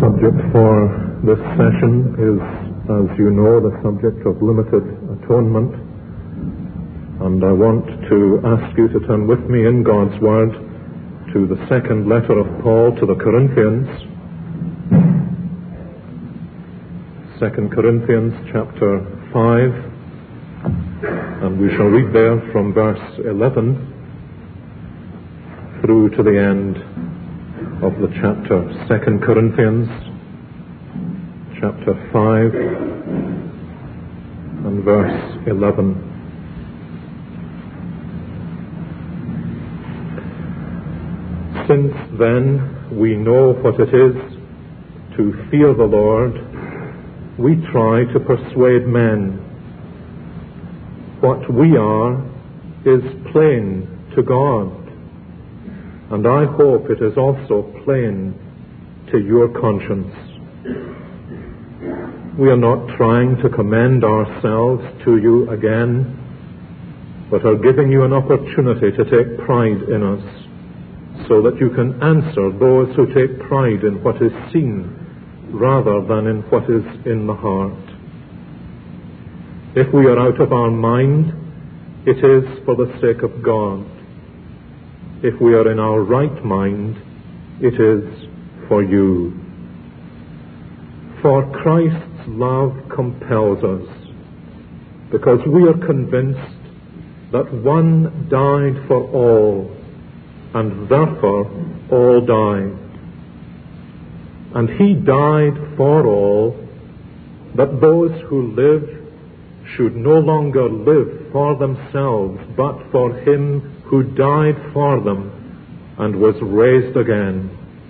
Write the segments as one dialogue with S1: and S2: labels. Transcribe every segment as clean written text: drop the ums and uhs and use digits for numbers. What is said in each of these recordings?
S1: subject for this session is, as you know, the subject of limited atonement. And I want to ask you to turn with me in God's Word to the second letter of Paul to the Corinthians. 2 Corinthians chapter 5. And we shall read there from verse 11 through to the end of the chapter. 2 Corinthians chapter 5 and verse 11. Since then we know what it is to fear the Lord, we try to persuade men. What we are is plain to God, and I hope it is also plain to your conscience. We are not trying to commend ourselves to you again, but are giving you an opportunity to take pride in us, so that you can answer those who take pride in what is seen rather than in what is in the heart. If we are out of our mind, it is for the sake of God. If we are in our right mind, it is for you. For Christ's love compels us, because we are convinced that one died for all, and therefore all died. And he died for all, that those who live should no longer live for themselves, but for him who died for them and was raised again.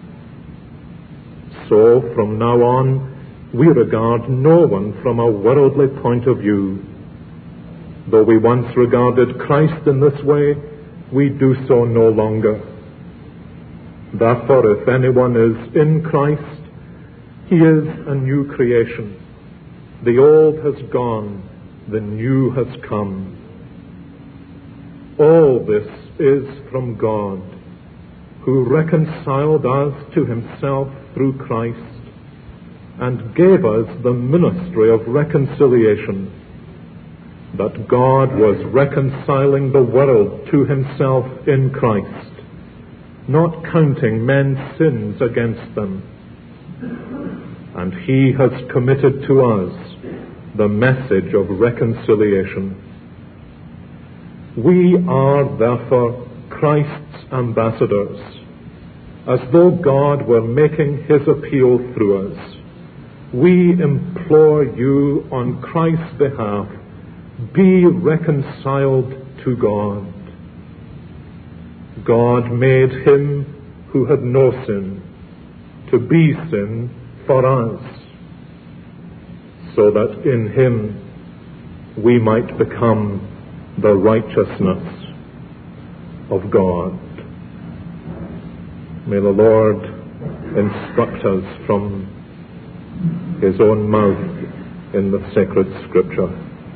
S1: So from now on, we regard no one from a worldly point of view. Though we once regarded Christ in this way, we do so no longer. Therefore, if anyone is in Christ, he is a new creation. The old has gone, the new has come. All this is from God, who reconciled us to himself through Christ and gave us the ministry of reconciliation, that God was reconciling the world to himself in Christ, not counting men's sins against them. And he has committed to us the message of reconciliation. We are therefore Christ's ambassadors, as though God were making his appeal through us. We implore you on Christ's behalf, be reconciled to God. God made him who had no sin to be sin for us, so that in him we might become the righteousness of God. May the Lord instruct us from his own mouth in the sacred scripture.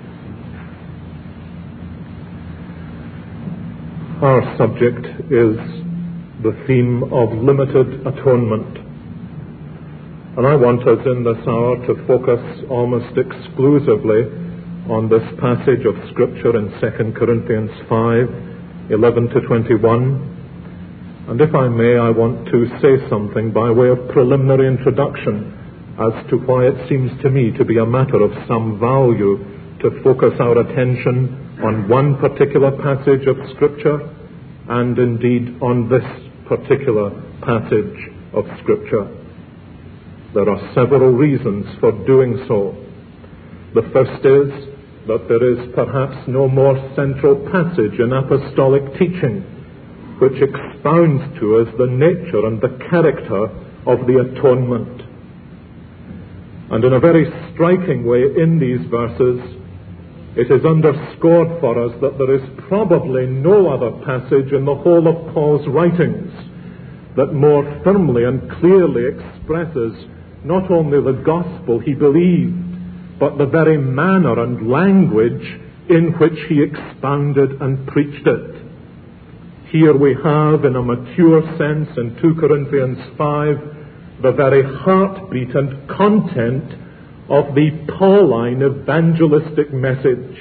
S1: Our subject is the theme of limited atonement. And I want us in this hour to focus almost exclusively on this passage of Scripture in 2 Corinthians 5:11 to 21. And if I may, I want to say something by way of preliminary introduction as to why it seems to me to be a matter of some value to focus our attention on one particular passage of Scripture, and indeed on this particular passage of Scripture. There are several reasons for doing so. The first is that there is perhaps no more central passage in apostolic teaching which expounds to us the nature and the character of the atonement. And in a very striking way in these verses, it is underscored for us that there is probably no other passage in the whole of Paul's writings that more firmly and clearly expresses not only the gospel he believed, but the very manner and language in which he expounded and preached it. Here we have, in a mature sense, in 2 Corinthians 5, the very heartbeat and content of the Pauline evangelistic message.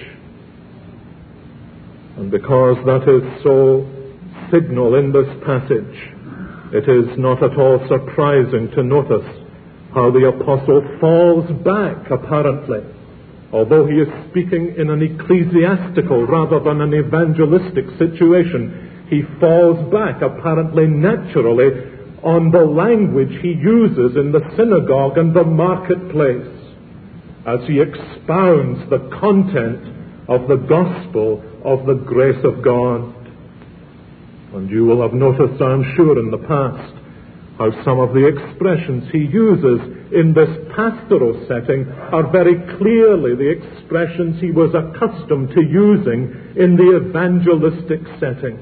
S1: And because that is so signal in this passage, it is not at all surprising to notice how the apostle falls back, apparently. Although he is speaking in an ecclesiastical rather than an evangelistic situation, he falls back, apparently naturally, on the language he uses in the synagogue and the marketplace as he expounds the content of the gospel of the grace of God. And you will have noticed, I am sure, in the past, how some of the expressions he uses in this pastoral setting are very clearly the expressions he was accustomed to using in the evangelistic setting.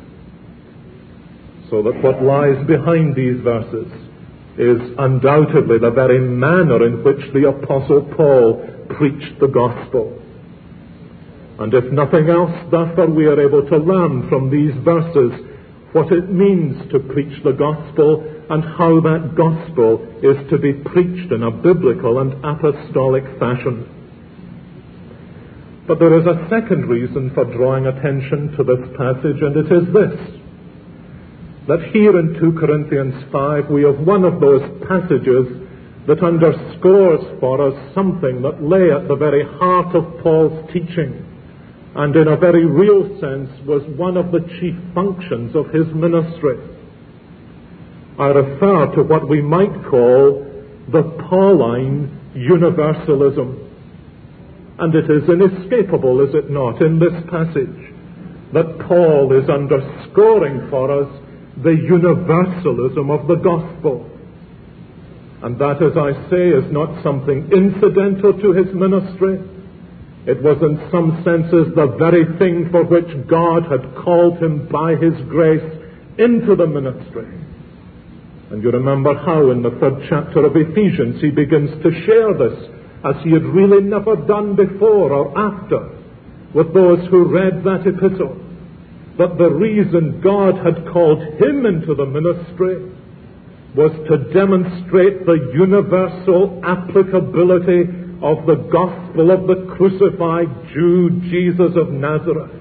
S1: So that what lies behind these verses is undoubtedly the very manner in which the Apostle Paul preached the gospel. And if nothing else, therefore, we are able to learn from these verses what it means to preach the gospel and how that gospel is to be preached in a biblical and apostolic fashion. But there is a second reason for drawing attention to this passage, and it is this: that here in 2 Corinthians 5 we have one of those passages that underscores for us something that lay at the very heart of Paul's teaching, and in a very real sense was one of the chief functions of his ministry. I refer to what we might call the Pauline universalism. And it is inescapable, is it not, in this passage, that Paul is underscoring for us the universalism of the gospel. And that, as I say, is not something incidental to his ministry. It was in some senses the very thing for which God had called him by his grace into the ministry. And you remember how in the 3rd chapter of Ephesians he begins to share this, as he had really never done before or after, with those who read that epistle, that the reason God had called him into the ministry was to demonstrate the universal applicability of the gospel of the crucified Jew, Jesus of Nazareth.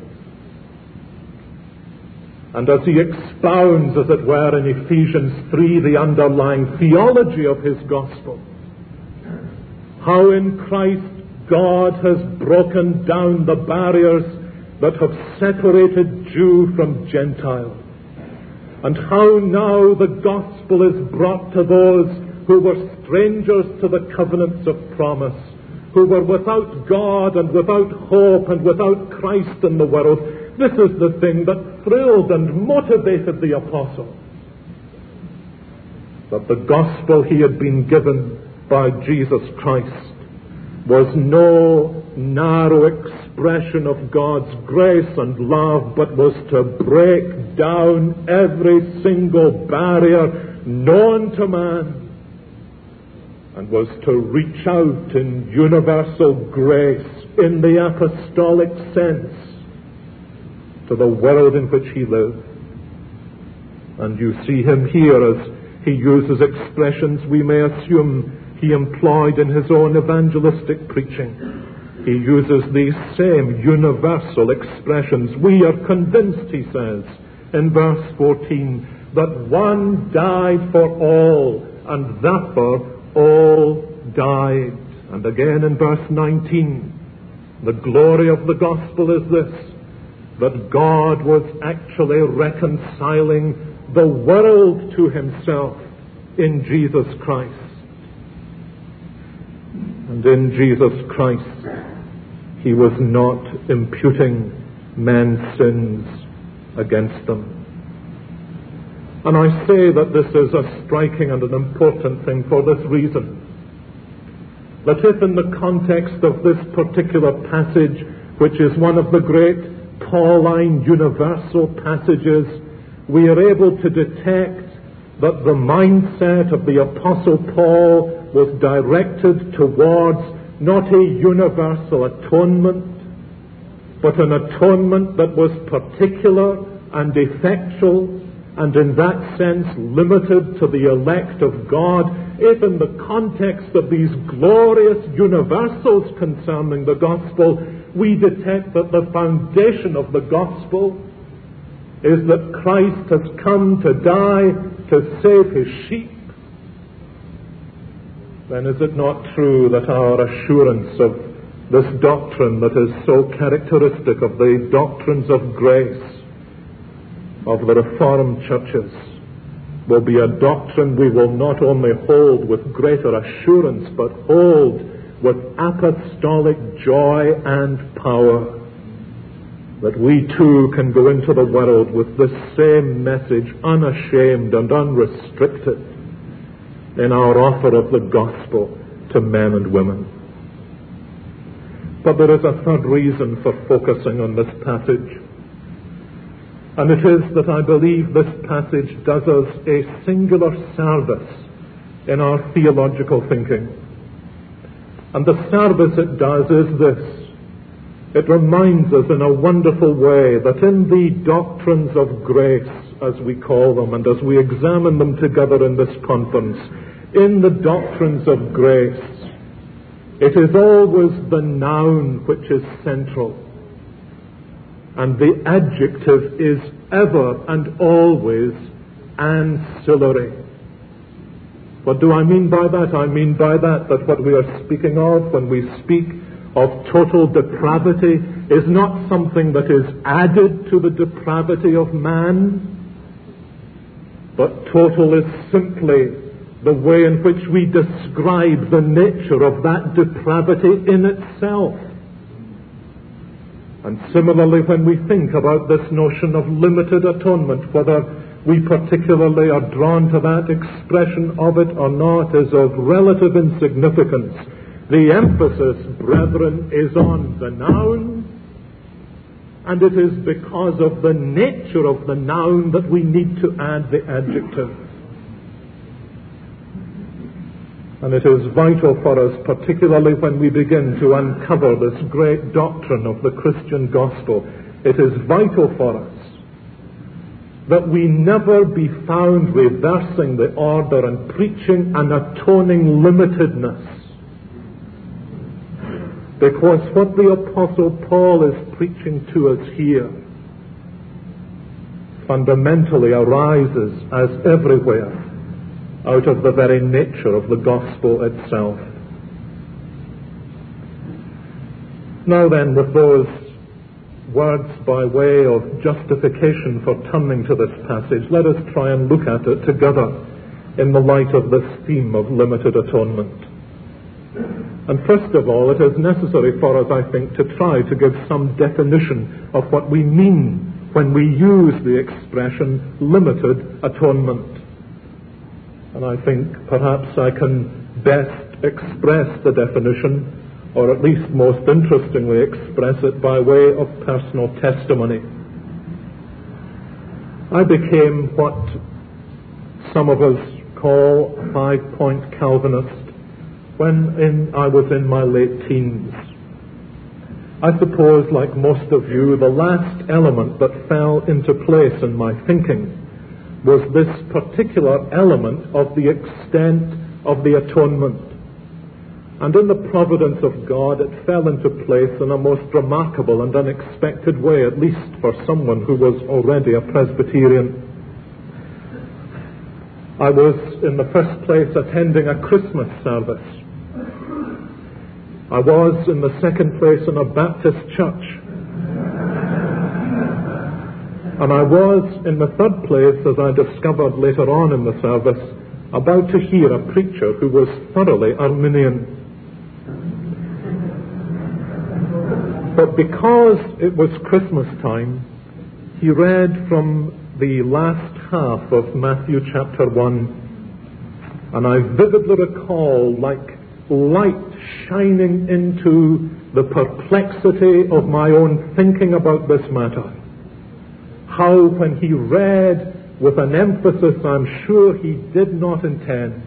S1: And as he expounds, as it were, in Ephesians 3, the underlying theology of his gospel, how in Christ God has broken down the barriers that have separated Jew from Gentile, and how now the gospel is brought to those who were strangers to the covenants of promise, who were without God and without hope and without Christ in the world. This is the thing that thrilled and motivated the apostle. That the gospel he had been given by Jesus Christ was no narrow expression of God's grace and love, but was to break down every single barrier known to man, and was to reach out in universal grace in the apostolic sense to the world in which he lived. And you see him here as he uses expressions we may assume he employed in his own evangelistic preaching. He uses these same universal expressions. We are convinced, he says, in verse 14, that one died for all, and therefore all died. And again in verse 19, the glory of the gospel is this, that God was actually reconciling the world to himself in Jesus Christ. And in Jesus Christ, he was not imputing men's sins against them. And I say that this is a striking and an important thing for this reason. That if in the context of this particular passage, which is one of the great Pauline universal passages, we are able to detect that the mindset of the Apostle Paul was directed towards not a universal atonement, but an atonement that was particular and effectual, and in that sense limited to the elect of God, if in the context of these glorious universals concerning the gospel, we detect that the foundation of the gospel is that Christ has come to die to save his sheep, then is it not true that our assurance of this doctrine that is so characteristic of the doctrines of grace of the Reformed churches will be a doctrine we will not only hold with greater assurance, but hold with apostolic joy and power, that we too can go into the world with this same message, unashamed and unrestricted, in our offer of the gospel to men and women. But there is a third reason for focusing on this passage, and it is that I believe this passage does us a singular service in our theological thinking. And the service it does is this: it reminds us in a wonderful way that in the doctrines of grace, as we call them, and as we examine them together in this conference, in the doctrines of grace, it is always the noun which is central, and the adjective is ever and always ancillary. What do I mean by that? I mean by that what we are speaking of when we speak of total depravity is not something that is added to the depravity of man, but total is simply the way in which we describe the nature of that depravity in itself. And similarly, when we think about this notion of limited atonement, whether we particularly are drawn to that expression of it or not is of relative insignificance. The emphasis, brethren, is on the noun, and it is because of the nature of the noun that we need to add the adjective. And it is vital for us, particularly when we begin to uncover this great doctrine of the Christian gospel, it is vital for us that we never be found reversing the order and preaching an atoning limitedness. Because what the Apostle Paul is preaching to us here fundamentally arises, as everywhere, out of the very nature of the gospel itself. Now then, with those words by way of justification for turning to this passage, let us try and look at it together in the light of this theme of limited atonement. And first of all, it is necessary for us, I think, to try to give some definition of what we mean when we use the expression limited atonement. And I think perhaps I can best express the definition, or at least most interestingly express it by way of personal testimony. I became what some of us call a 5-point Calvinist when I was in my late teens. I suppose, like most of you, the last element that fell into place in my thinking was this particular element of the extent of the atonement. And in the providence of God, it fell into place in a most remarkable and unexpected way, at least for someone who was already a Presbyterian. I was, in the first place, attending a Christmas service. I was, in the second place, in a Baptist church. And I was, in the third place, as I discovered later on in the service, about to hear a preacher who was thoroughly Arminian. But because it was Christmas time, he read from the last half of Matthew chapter 1. And I vividly recall, like light shining into the perplexity of my own thinking about this matter, how when he read with an emphasis I'm sure he did not intend,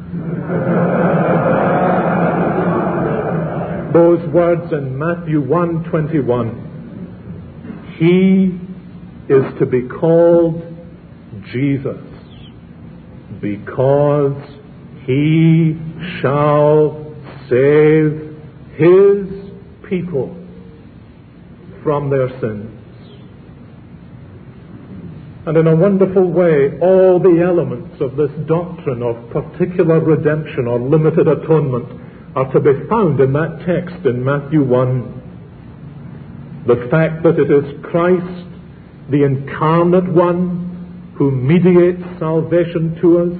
S1: those words in Matthew 1:21, he is to be called Jesus, because he shall save his people from their sins. And in a wonderful way, all the elements of this doctrine of particular redemption or limited atonement are to be found in that text in Matthew 1. The fact that it is Christ, the incarnate one, who mediates salvation to us,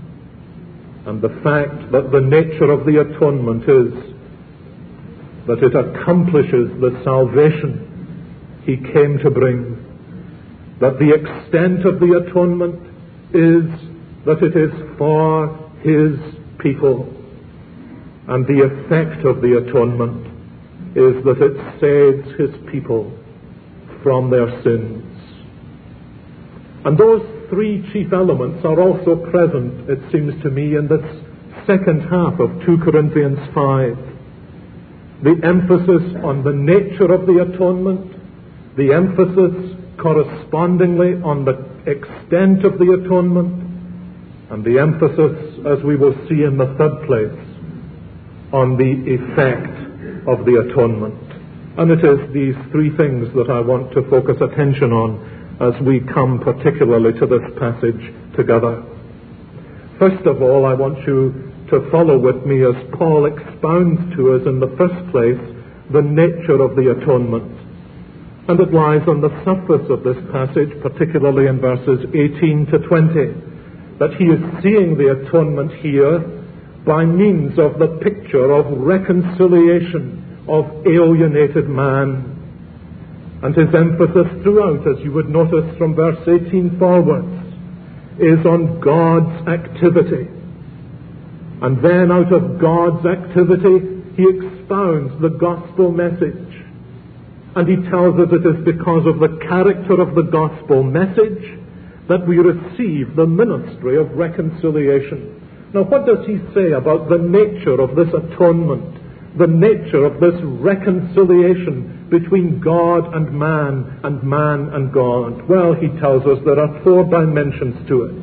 S1: and the fact that the nature of the atonement is that it accomplishes the salvation he came to bring, that the extent of the atonement is that it is for his people, and the effect of the atonement is that it saves his people from their sins. And those three chief elements are also present, it seems to me, in this second half of 2 Corinthians 5. The emphasis on the nature of the atonement, the emphasis correspondingly on the extent of the atonement, and the emphasis, as we will see in the third place, on the effect of the atonement. And it is these three things that I want to focus attention on as we come particularly to this passage together. First of all, I want you to follow with me as Paul expounds to us in the first place the nature of the atonement. And it lies on the surface of this passage, particularly in verses 18 to 20, that he is seeing the atonement here by means of the picture of reconciliation of alienated man. And his emphasis throughout, as you would notice from verse 18 forwards, is on God's activity. And then out of God's activity, he expounds the gospel message. And he tells us it is because of the character of the gospel message that we receive the ministry of reconciliation. Now, what does he say about the nature of this atonement, the nature of this reconciliation between God and man and God? Well, he tells us there are four dimensions to it.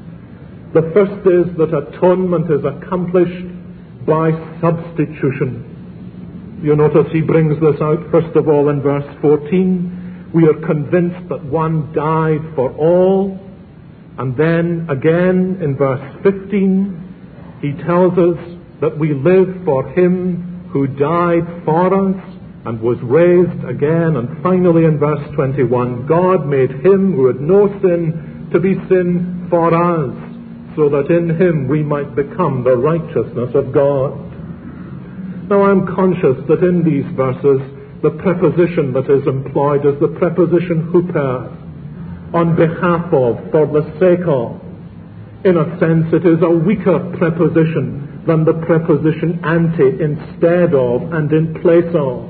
S1: The first is that atonement is accomplished by substitution. You notice he brings this out first of all in verse 14. We are convinced that one died for all. And then again in verse 15, he tells us that we live for him who died for us and was raised again. And finally in verse 21, God made him who had no sin to be sin for us, so that in him we might become the righteousness of God. Now, I'm conscious that in these verses, the preposition that is employed is the preposition huper, on behalf of, for the sake of. In a sense, it is a weaker preposition than the preposition ante, instead of and in place of.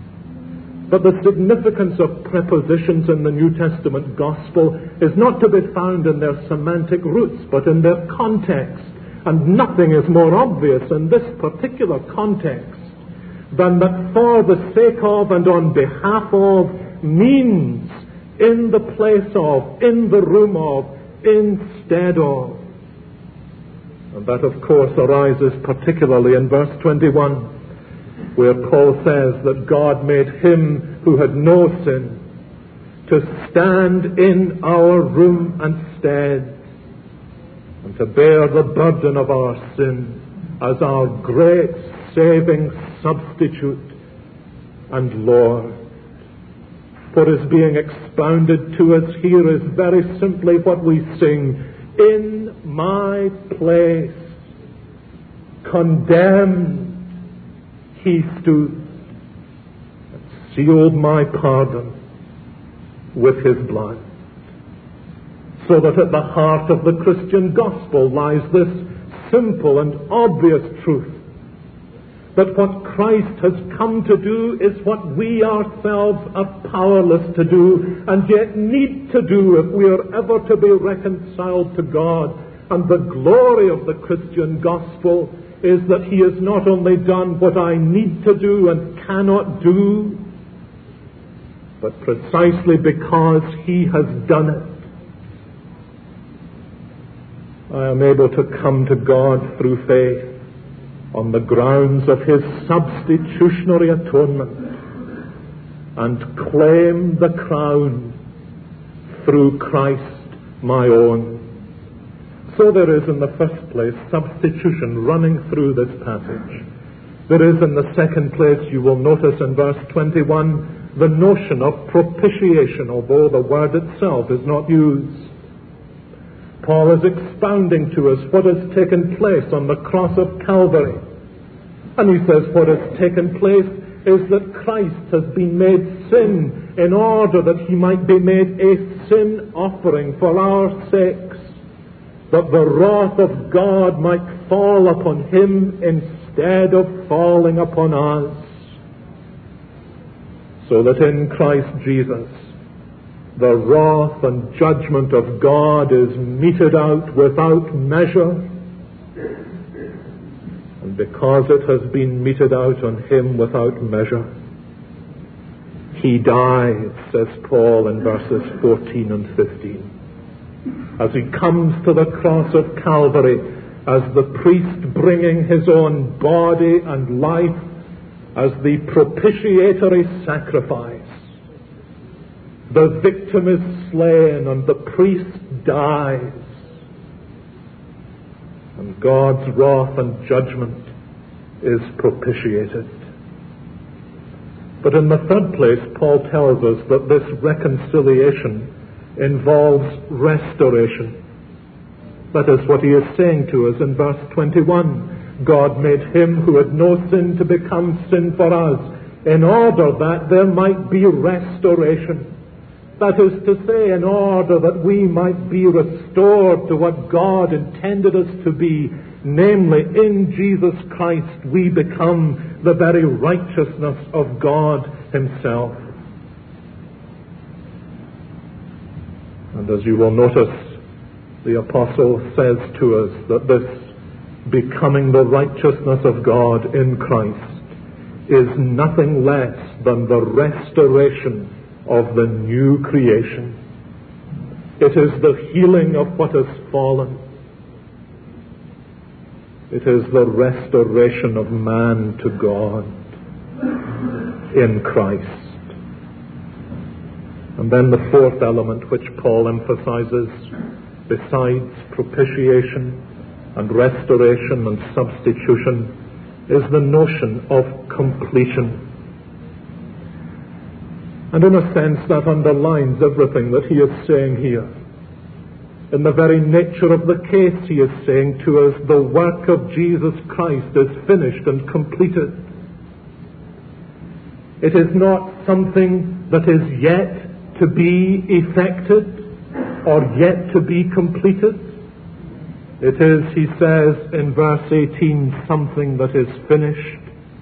S1: But the significance of prepositions in the New Testament gospel is not to be found in their semantic roots, but in their context. And nothing is more obvious in this particular context than that for the sake of and on behalf of means in the place of, in the room of, instead of. And that, of course, arises particularly in verse 21, where Paul says that God made him who had no sin to stand in our room and stead, and to bear the burden of our sin as our great saving substitute and Lord. What is being expounded to us here is very simply what we sing: in my place, condemned, he stood and sealed my pardon with his blood. So that at the heart of the Christian gospel lies this simple and obvious truth, that what Christ has come to do is what we ourselves are powerless to do, and yet need to do if we are ever to be reconciled to God. And the glory of the Christian gospel is that he has not only done what I need to do and cannot do, but precisely because he has done it, I am able to come to God through faith on the grounds of his substitutionary atonement and claim the crown through Christ my own. So there is in the first place substitution running through this passage. There is in the second place, you will notice in verse 21, the notion of propitiation, although the word itself is not used. Paul is expounding to us what has taken place on the cross of Calvary. And he says what has taken place is that Christ has been made sin in order that he might be made a sin offering for our sakes, that the wrath of God might fall upon him instead of falling upon us, so that in Christ Jesus the wrath and judgment of God is meted out without measure. And because it has been meted out on him without measure, he dies, says Paul in verses 14 and 15. As he comes to the cross of Calvary as the priest bringing his own body and life as the propitiatory sacrifice, the victim is slain and the priest dies, and God's wrath and judgment is propitiated. But in the third place, Paul tells us that this reconciliation involves restoration. That is what he is saying to us in verse 21. God made him who had no sin to become sin for us, in order that there might be restoration. That is to say, in order that we might be restored to what God intended us to be, namely, in Jesus Christ we become the very righteousness of God himself. And as you will notice, the apostle says to us that this becoming the righteousness of God in Christ is nothing less than the restoration of the new creation. It is the healing of what has fallen. It is the restoration of man to God in Christ. And then the fourth element which Paul emphasizes, besides propitiation and restoration and substitution, is the notion of completion. And in a sense that underlines everything that he is saying here. In the very nature of the case, he is saying to us, the work of Jesus Christ is finished and completed. It is not something that is yet to be effected or yet to be completed. It is, he says in verse 18, something that is finished.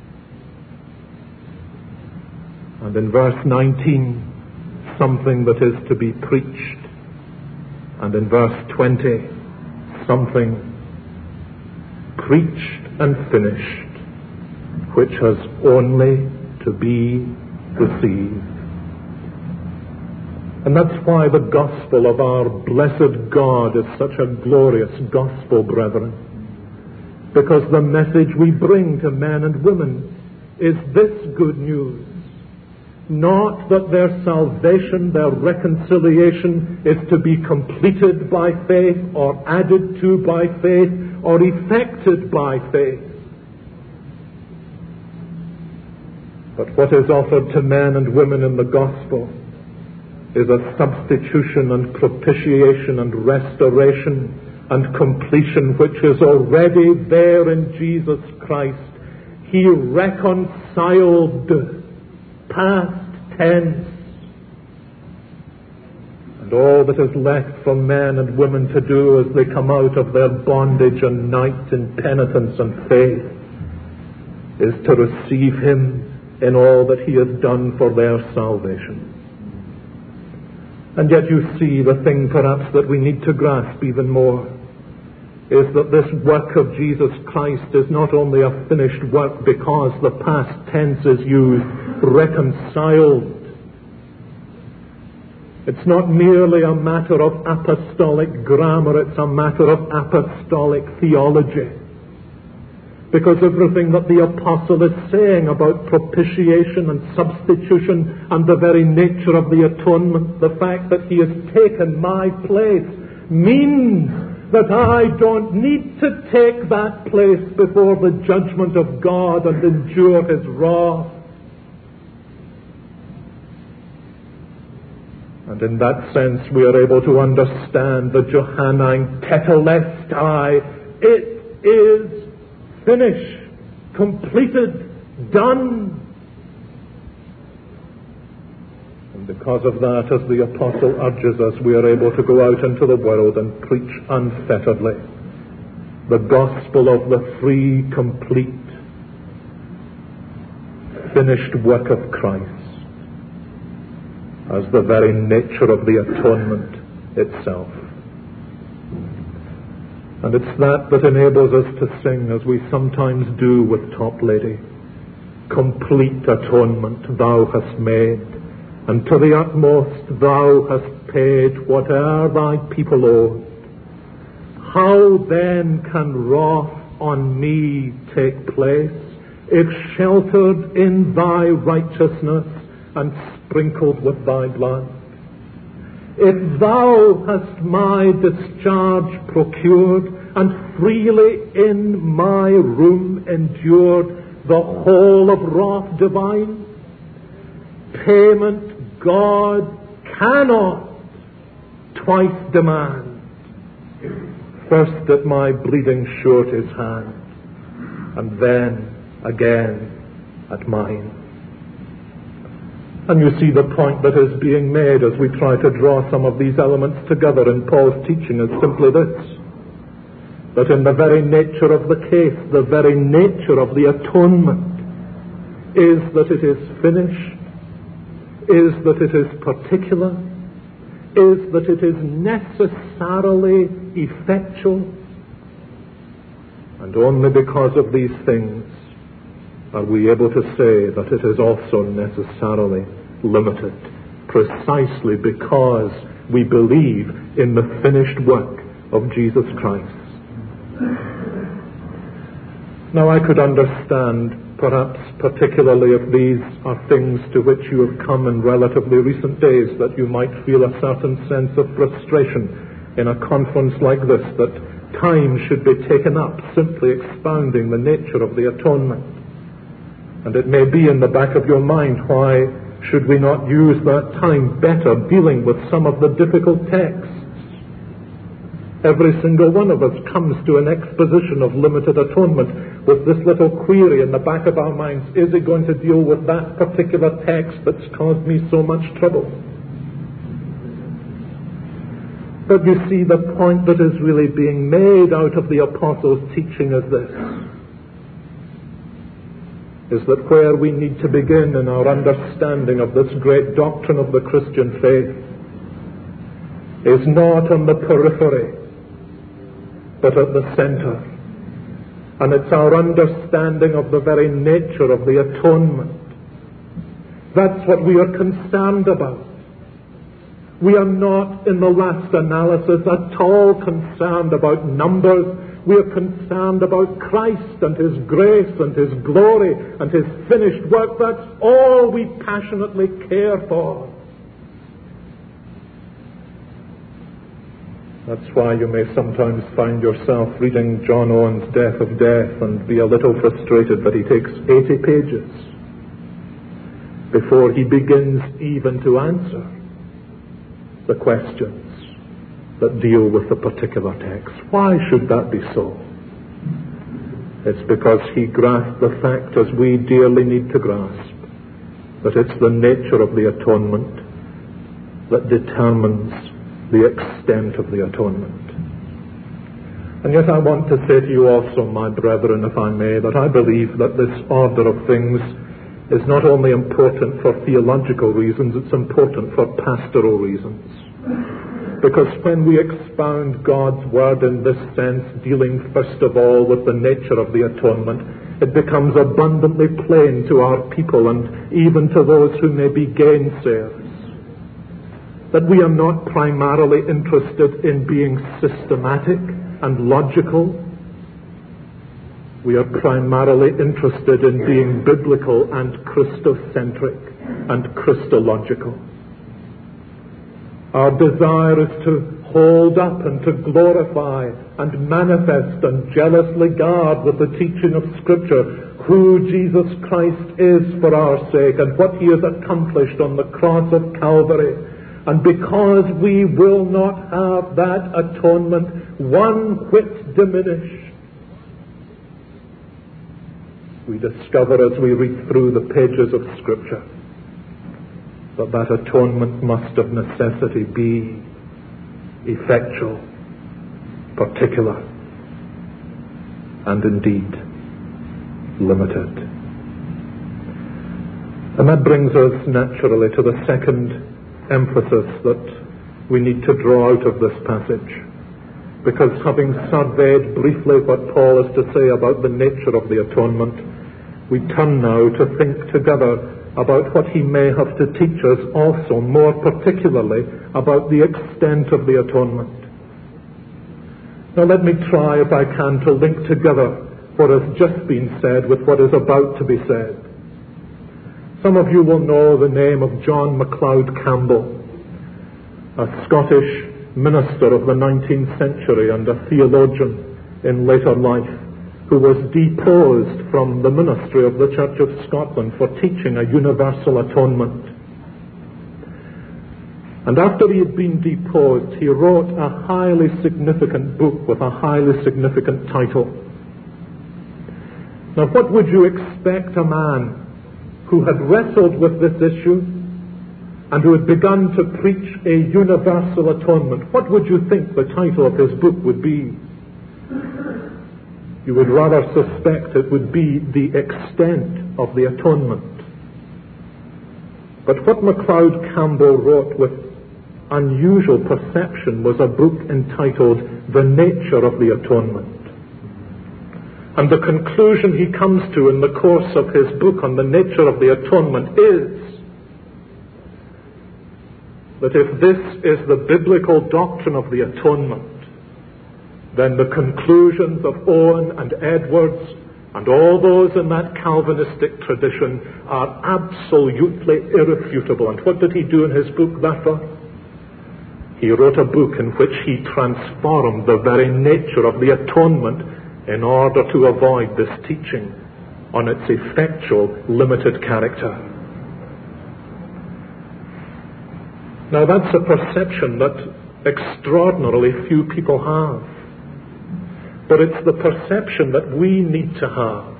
S1: And in verse 19, something that is to be preached. And in verse 20, something preached and finished, which has only to be received. And that's why the gospel of our blessed God is such a glorious gospel, brethren. Because the message we bring to men and women is this good news. Not that their salvation, their reconciliation is to be completed by faith or added to by faith or effected by faith. But what is offered to men and women in the gospel is a substitution and propitiation and restoration and completion which is already there in Jesus Christ. He reconciled, past tense. And all that is left for men and women to do as they come out of their bondage and night in penitence and faith is to receive him in all that he has done for their salvation. And yet you see, the thing perhaps that we need to grasp even more is that this work of Jesus Christ is not only a finished work because the past tense is used, reconciled. It's not merely a matter of apostolic grammar, it's a matter of apostolic theology. Because everything that the apostle is saying about propitiation and substitution and the very nature of the atonement, the fact that he has taken my place, means that I don't need to take that place before the judgment of God and endure his wrath. And in that sense we are able to understand the Johannine tetelestai. It is finished, completed, done. And because of that, as the apostle urges us, we are able to go out into the world and preach unfetteredly the gospel of the free, complete, finished work of Christ as the very nature of the atonement itself. And it's that enables us to sing, as we sometimes do with Toplady, complete atonement thou hast made, and to the utmost thou hast paid whate'er thy people owed. How then can wrath on me take place, if sheltered in thy righteousness and sprinkled with thy blood? If thou hast my discharge procured, and freely in my room endured the whole of wrath divine, payment God cannot twice demand. First at my bleeding surety's hand, and then again at mine. And you see the point that is being made as we try to draw some of these elements together in Paul's teaching is simply this: that in the very nature of the case, the very nature of the atonement, is that it is finished, is that it is particular, is that it is necessarily effectual. And only because of these things are we able to say that it is also necessarily limited, precisely because we believe in the finished work of Jesus Christ. Now I could understand, perhaps particularly if these are things to which you have come in relatively recent days, that you might feel a certain sense of frustration in a conference like this, that time should be taken up simply expounding the nature of the atonement. And it may be in the back of your mind, why should we not use that time better dealing with some of the difficult texts? Every single one of us comes to an exposition of limited atonement with this little query in the back of our minds: is it going to deal with that particular text that's caused me so much trouble? But you see, the point that is really being made out of the apostles' teaching is this: is that where we need to begin in our understanding of this great doctrine of the Christian faith is not on the periphery, but at the center. And it's our understanding of the very nature of the atonement. That's what we are concerned about. We are not, in the last analysis, at all concerned about numbers. We are concerned about Christ and his grace and his glory and his finished work. That's all we passionately care for. That's why you may sometimes find yourself reading John Owen's Death of Death and be a little frustrated that he takes 80 pages before he begins even to answer the questions that deal with the particular text. Why should that be so? It's because he grasped the fact, as we dearly need to grasp, that it's the nature of the atonement that determines the extent of the atonement. And yet I want to say to you also, my brethren, if I may, that I believe that this order of things is not only important for theological reasons, it's important for pastoral reasons. Because when we expound God's Word in this sense, dealing first of all with the nature of the atonement, it becomes abundantly plain to our people and even to those who may be gainsayers that we are not primarily interested in being systematic and logical. We are primarily interested in being biblical and Christocentric and Christological. Our desire is to hold up and to glorify and manifest and jealously guard with the teaching of Scripture who Jesus Christ is for our sake and what he has accomplished on the cross of Calvary. And because we will not have that atonement one whit diminished, we discover as we read through the pages of Scripture that atonement must of necessity be effectual, particular, and indeed limited. And that brings us naturally to the second emphasis that we need to draw out of this passage. Because having surveyed briefly what Paul has to say about the nature of the atonement, we turn now to think together about what he may have to teach us also, more particularly about the extent of the atonement. Now let me try, if I can, to link together what has just been said with what is about to be said. Some of you will know the name of John MacLeod Campbell, a Scottish minister of the 19th century and a theologian in later life, who was deposed from the ministry of the Church of Scotland for teaching a universal atonement. And after he had been deposed, he wrote a highly significant book with a highly significant title. Now, what would you expect a man who had wrestled with this issue and who had begun to preach a universal atonement, what would you think the title of his book would be? You would rather suspect it would be The Extent of the Atonement. But what MacLeod Campbell wrote with unusual perception was a book entitled The Nature of the Atonement. And the conclusion he comes to in the course of his book on the nature of the atonement is that if this is the biblical doctrine of the atonement, then the conclusions of Owen and Edwards and all those in that Calvinistic tradition are absolutely irrefutable. And what did he do in his book, therefore? He wrote a book in which he transformed the very nature of the atonement in order to avoid this teaching on its effectual, limited character. Now that's a perception that extraordinarily few people have. But it's the perception that we need to have.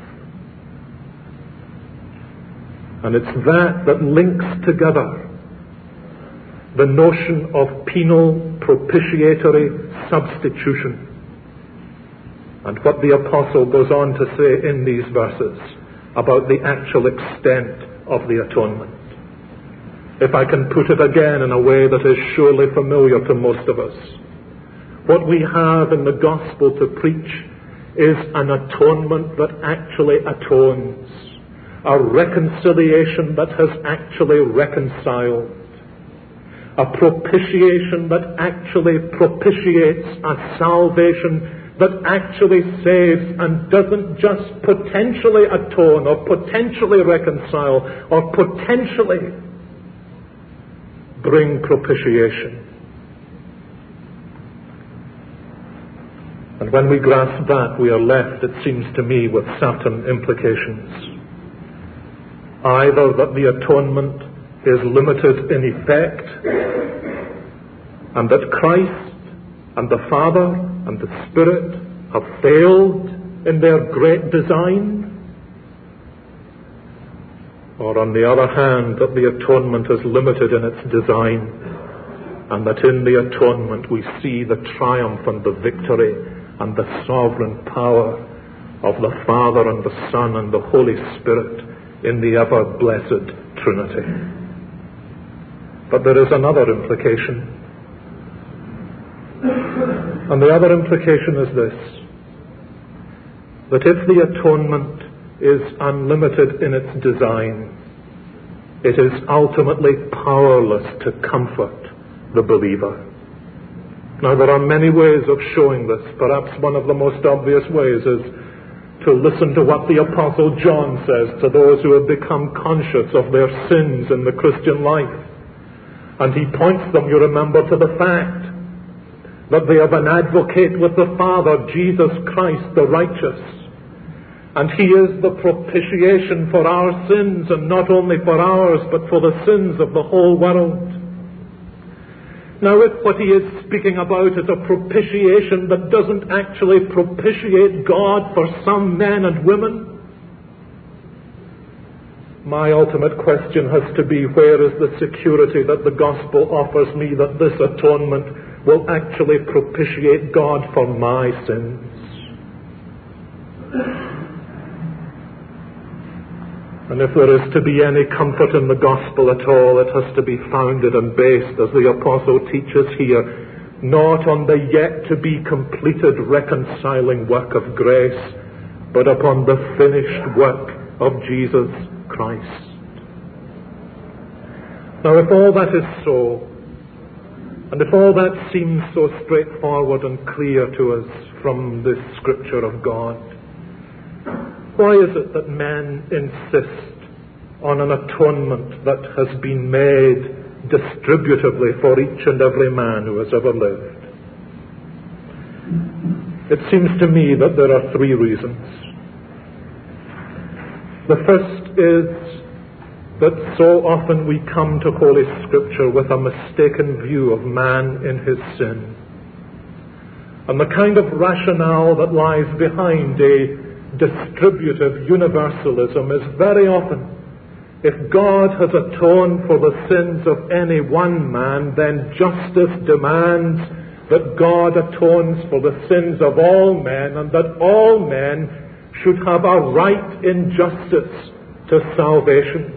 S1: And it's that links together the notion of penal propitiatory substitution and what the apostle goes on to say in these verses about the actual extent of the atonement. If I can put it again in a way that is surely familiar to most of us, what we have in the gospel to preach is an atonement that actually atones, a reconciliation that has actually reconciled, a propitiation that actually propitiates, a salvation that actually saves and doesn't just potentially atone or potentially reconcile or potentially bring propitiation. And when we grasp that, we are left, it seems to me, with certain implications. Either that the atonement is limited in effect, and that Christ and the Father and the Spirit have failed in their great design, or on the other hand, that the atonement is limited in its design, and that in the atonement we see the triumph and the victory and the sovereign power of the Father and the Son and the Holy Spirit in the ever-blessed Trinity. But there is another implication. And the other implication is this: that if the atonement is unlimited in its design, it is ultimately powerless to comfort the believer. Now, there are many ways of showing this. Perhaps one of the most obvious ways is to listen to what the Apostle John says to those who have become conscious of their sins in the Christian life. And he points them, you remember, to the fact that they have an advocate with the Father, Jesus Christ the righteous. And he is the propitiation for our sins, and not only for ours, but for the sins of the whole world. Now, if what he is speaking about is a propitiation that doesn't actually propitiate God for some men and women, my ultimate question has to be, where is the security that the gospel offers me that this atonement will actually propitiate God for my sins? And if there is to be any comfort in the gospel at all, it has to be founded and based, as the apostle teaches here, not on the yet to be completed reconciling work of grace, but upon the finished work of Jesus Christ. Now, if all that is so, and if all that seems so straightforward and clear to us from this scripture of God, why is it that men insist on an atonement that has been made distributively for each and every man who has ever lived? It seems to me that there are three reasons. The first is that so often we come to Holy Scripture with a mistaken view of man in his sin. And the kind of rationale that lies behind a distributive universalism is very often, if God has atoned for the sins of any one man, then justice demands that God atones for the sins of all men, and that all men should have a right in justice to salvation.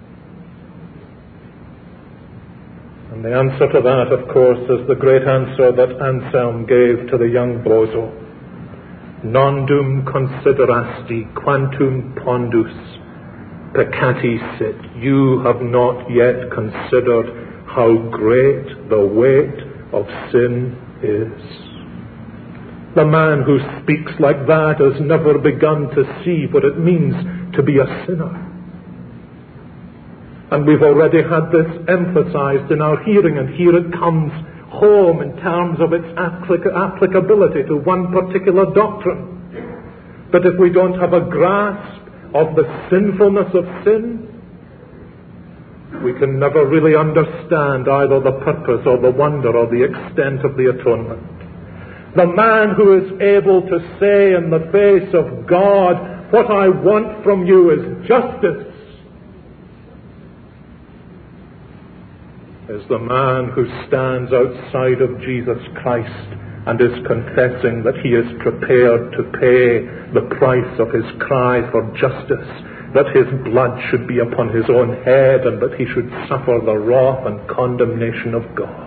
S1: And the answer to that, of course, is the great answer that Anselm gave to the young Bozo. Non-dum considerasti quantum pondus peccati sit. You have not yet considered how great the weight of sin is. The man who speaks like that has never begun to see what it means to be a sinner. And we've already had this emphasized in our hearing, and here it comes home in terms of its applicability to one particular doctrine. But if we don't have a grasp of the sinfulness of sin, we can never really understand either the purpose or the wonder or the extent of the atonement. The man who is able to say in the face of God, what I want from you is justice, is the man who stands outside of Jesus Christ and is confessing that he is prepared to pay the price of his cry for justice, that his blood should be upon his own head and that he should suffer the wrath and condemnation of God.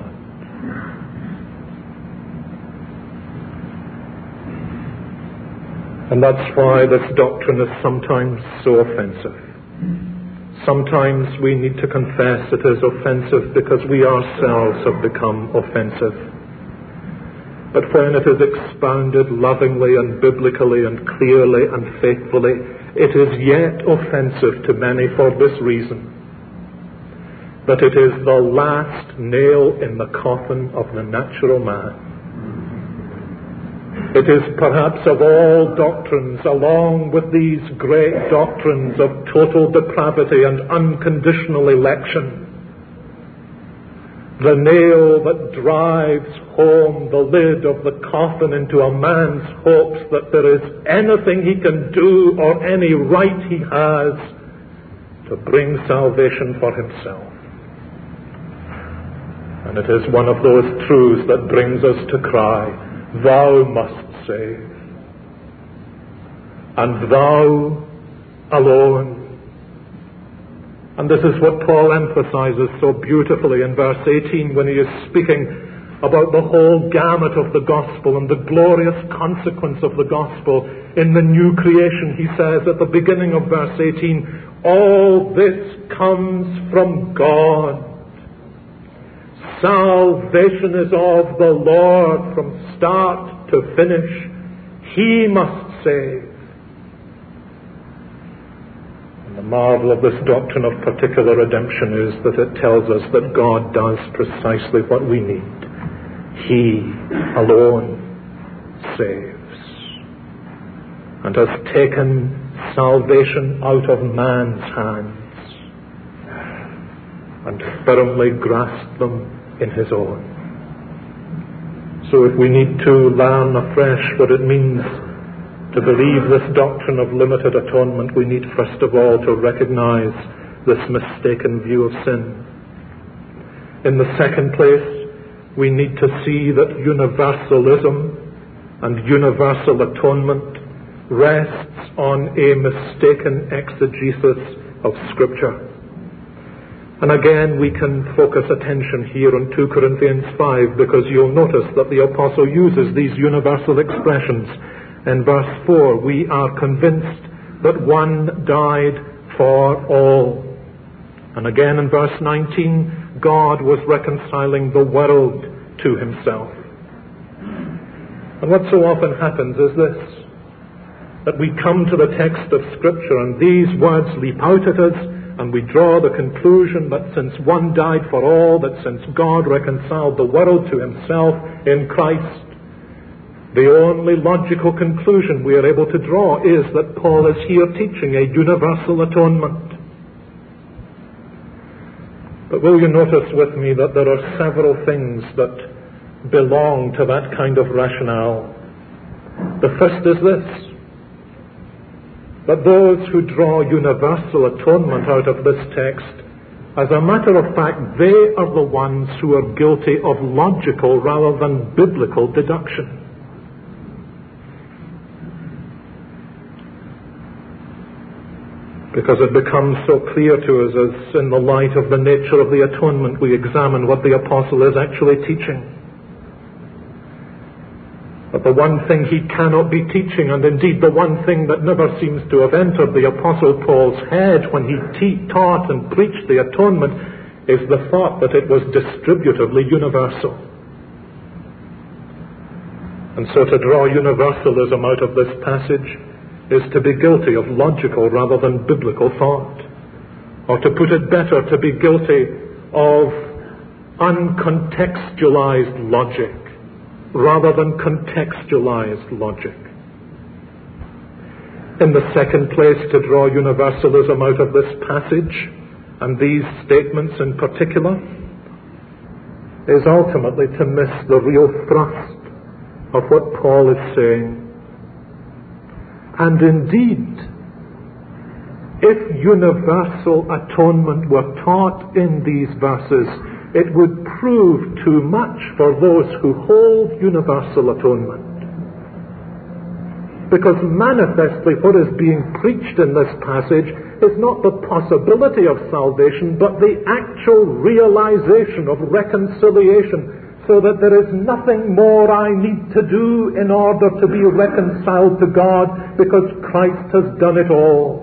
S1: And that's why this doctrine is sometimes so offensive. Sometimes we need to confess it is offensive because we ourselves have become offensive. But when it is expounded lovingly and biblically and clearly and faithfully, it is yet offensive to many for this reason, that it is the last nail in the coffin of the natural man. It is perhaps of all doctrines, along with these great doctrines of total depravity and unconditional election, the nail that drives home the lid of the coffin into a man's hopes that there is anything he can do or any right he has to bring salvation for himself. And it is one of those truths that brings us to cry, Thou must save, and Thou alone. And this is what Paul emphasizes so beautifully in verse 18 when he is speaking about the whole gamut of the gospel and the glorious consequence of the gospel in the new creation. He says at the beginning of verse 18, all this comes from God, Salvation is of the Lord from start to finish. He must save. And the marvel of this doctrine of particular redemption is that it tells us that God does precisely what we need. He alone saves, and has taken salvation out of man's hands and firmly grasped them in his own. So if we need to learn afresh what it means to believe this doctrine of limited atonement, we need first of all to recognize this mistaken view of sin. In the second place, we need to see that universalism and universal atonement rests on a mistaken exegesis of Scripture. And again, we can focus attention here on 2 Corinthians 5, because you'll notice that the apostle uses these universal expressions. In verse 4, we are convinced that one died for all. And again in verse 19, God was reconciling the world to himself. And what so often happens is this, that we come to the text of Scripture and these words leap out at us, and we draw the conclusion that since one died for all, that since God reconciled the world to himself in Christ, the only logical conclusion we are able to draw is that Paul is here teaching a universal atonement. But will you notice with me that there are several things that belong to that kind of rationale? The first is this, that those who draw universal atonement out of this text, as a matter of fact, they are the ones who are guilty of logical rather than biblical deduction. Because it becomes so clear to us as in the light of the nature of the atonement we examine what the apostle is actually teaching. But the one thing he cannot be teaching, and indeed the one thing that never seems to have entered the Apostle Paul's head when he taught and preached the atonement, is the thought that it was distributively universal. And so to draw universalism out of this passage is to be guilty of logical rather than biblical thought. Or to put it better, to be guilty of uncontextualized logic rather than contextualized logic. In the second place, to draw universalism out of this passage, and these statements in particular, is ultimately to miss the real thrust of what Paul is saying. And indeed, if universal atonement were taught in these verses, it would prove too much for those who hold universal atonement. Because manifestly what is being preached in this passage is not the possibility of salvation, but the actual realization of reconciliation, so that there is nothing more I need to do in order to be reconciled to God, because Christ has done it all.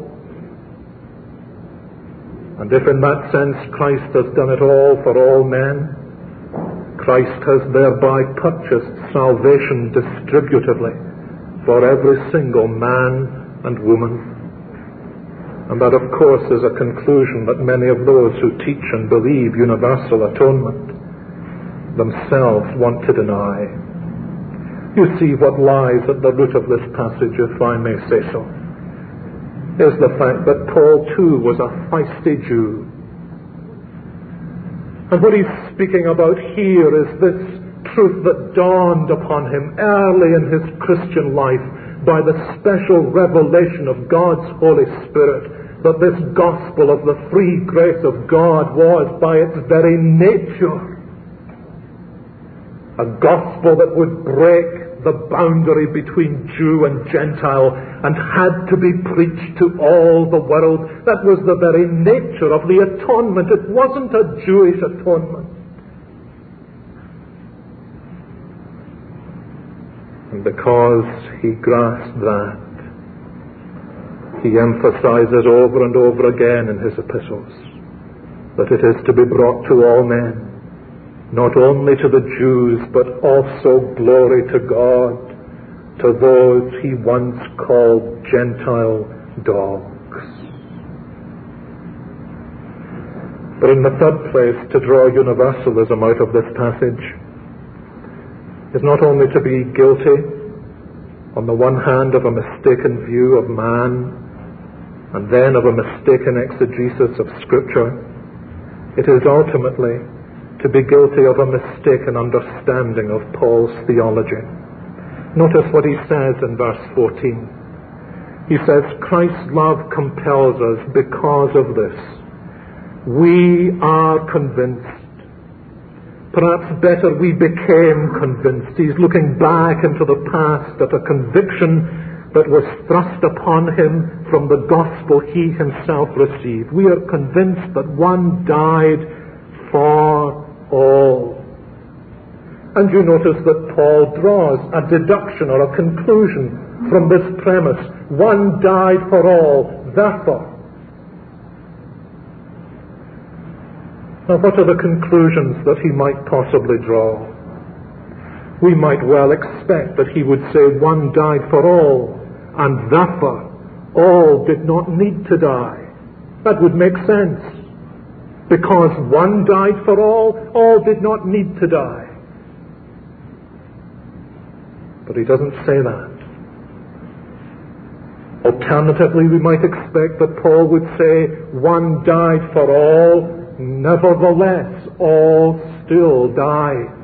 S1: And if in that sense Christ has done it all for all men, Christ has thereby purchased salvation distributively for every single man and woman. And that, of course, is a conclusion that many of those who teach and believe universal atonement themselves want to deny. You see, what lies at the root of this passage, if I may say so, is the fact that Paul too was a feisty Jew. And what he's speaking about here is this truth that dawned upon him early in his Christian life by the special revelation of God's Holy Spirit, that this gospel of the free grace of God was by its very nature a gospel that would break the boundary between Jew and Gentile and had to be preached to all the world. That was the very nature of the atonement. It wasn't a Jewish atonement. And because he grasped that, he emphasizes over and over again in his epistles that it is to be brought to all men. not only to the Jews, but also glory to God, to those he once called Gentile dogs. But in the third place, to draw universalism out of this passage is not only to be guilty, on the one hand, of a mistaken view of man, and then of a mistaken exegesis of Scripture. It is ultimately to be guilty of a mistaken understanding of Paul's theology. Notice what he says in verse 14. He says, Christ's love compels us because of this. We are convinced. Perhaps better, we became convinced. He's looking back into the past at a conviction that was thrust upon him from the gospel he himself received. We are convinced that one died for all. And you notice that Paul draws a deduction or a conclusion from this premise. One died for all, therefore. Now, what are the conclusions that he might possibly draw? We might well expect that he would say one died for all, and therefore all did not need to die. That would make sense. Because one died for all did not need to die. But he doesn't say that. Alternatively, we might expect that Paul would say, one died for all, nevertheless all still died.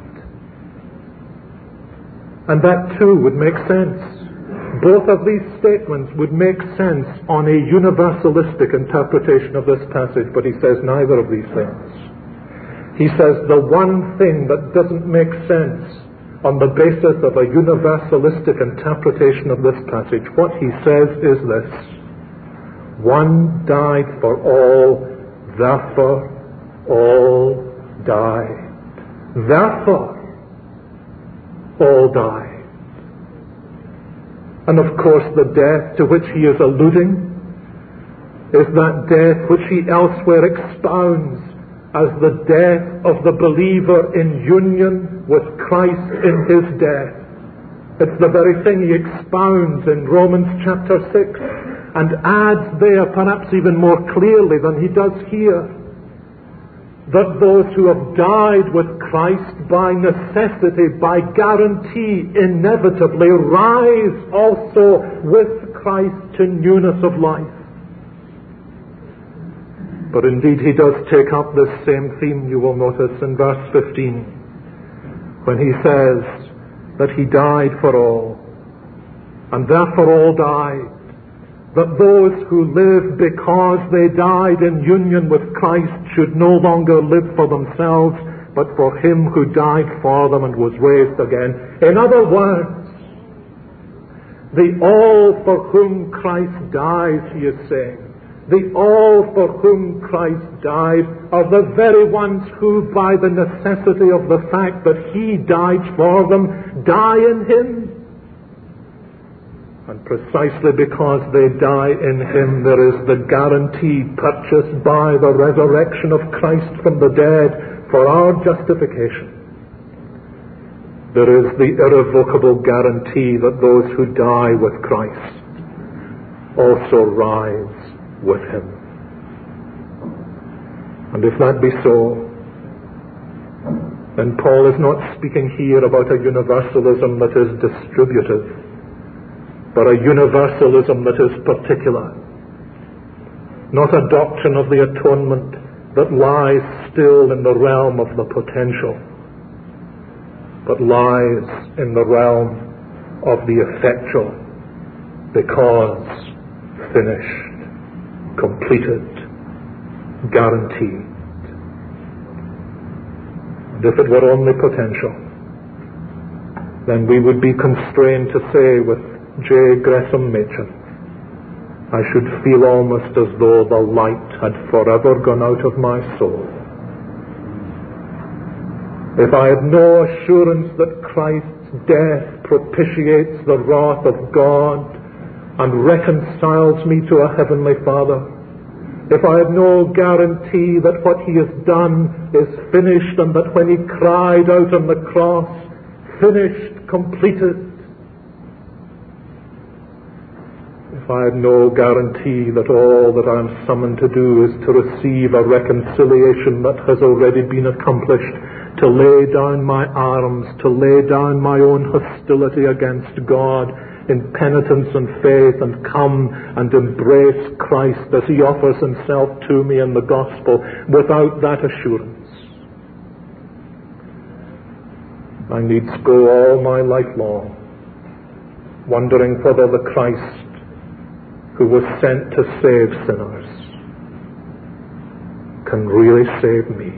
S1: And that too would make sense. Both of these statements would make sense on a universalistic interpretation of this passage, but he says neither of these things. He says the one thing that doesn't make sense on the basis of a universalistic interpretation of this passage, what he says is this: one died for all, therefore all died. Therefore all died. And of course the death to which he is alluding is that death which he elsewhere expounds as the death of the believer in union with Christ in his death. It's the very thing he expounds in Romans chapter 6 and adds there perhaps even more clearly than he does here, that those who have died with Christ by necessity, by guarantee, inevitably rise also with Christ to newness of life. But indeed he does take up this same theme, you will notice, in verse 15, when he says that he died for all, and therefore all died, that those who live because they died in union with Christ should no longer live for themselves, but for him who died for them and was raised again. In other words, the all for whom Christ dies, he is saying, the all for whom Christ died are the very ones who, by the necessity of the fact that he died for them, die in him. And precisely because they die in him, there is the guarantee purchased by the resurrection of Christ from the dead for our justification. There is the irrevocable guarantee that those who die with Christ also rise with him. And if that be so, then Paul is not speaking here about a universalism that is distributive, but a universalism that is particular. Not a doctrine of the atonement that lies still in the realm of the potential, but lies in the realm of the effectual, because finished, completed, guaranteed. And if it were only potential, then we would be constrained to say with J. Gresham Machen, I should feel almost as though the light had forever gone out of my soul. If I had no assurance that Christ's death propitiates the wrath of God and reconciles me to a heavenly Father, if I had no guarantee that what he has done is finished, and that when he cried out on the cross, finished, completed, if I had no guarantee that all that I am summoned to do is to receive a reconciliation that has already been accomplished, to lay down my arms, to lay down my own hostility against God in penitence and faith, and come and embrace Christ as he offers himself to me in the gospel, without that assurance, I needs go all my life long wondering whether the Christ who was sent to save sinners can really save me.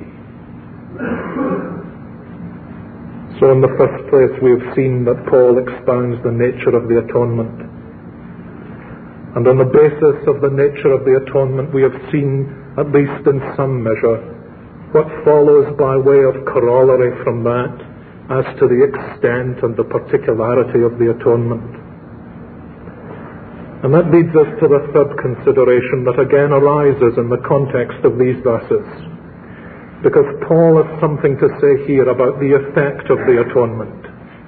S1: So in the first place, we have seen that Paul expounds the nature of the atonement. And on the basis of the nature of the atonement, we have seen, at least in some measure, what follows by way of corollary from that as to the extent and the particularity of the atonement. And that leads us to the third consideration that again arises in the context of these verses. Because Paul has something to say here about the effect of the atonement.